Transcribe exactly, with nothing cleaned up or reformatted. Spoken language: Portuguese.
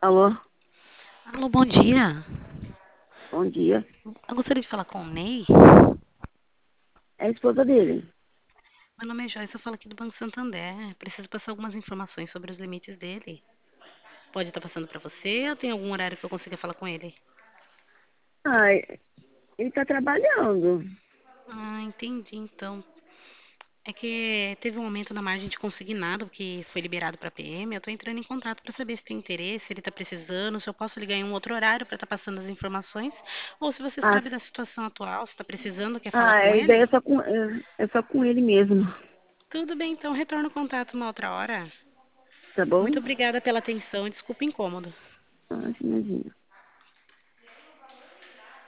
Alô, Alô, bom dia. bom dia. Eu gostaria de falar com o Ney. É a esposa dele. Meu nome é Joyce, eu falo aqui do Banco Santander. Preciso passar algumas informações sobre os limites dele. Pode estar passando para você ou tem algum horário que eu consiga falar com ele? Ai, ele tá trabalhando. Ah, entendi, então. É que teve um aumento na margem de consignado que foi liberado para a P M. Eu estou entrando em contato para saber se tem interesse, se ele está precisando, se eu posso ligar em um outro horário para estar passando as informações, ou se você Ah, sabe da situação atual, se está precisando, quer falar ah, com a ideia ele. é só com, é, é só com ele mesmo. Tudo bem, então retorno o contato uma outra hora. Tá bom? Muito obrigada pela atenção e desculpa o incômodo. Ah, imagina.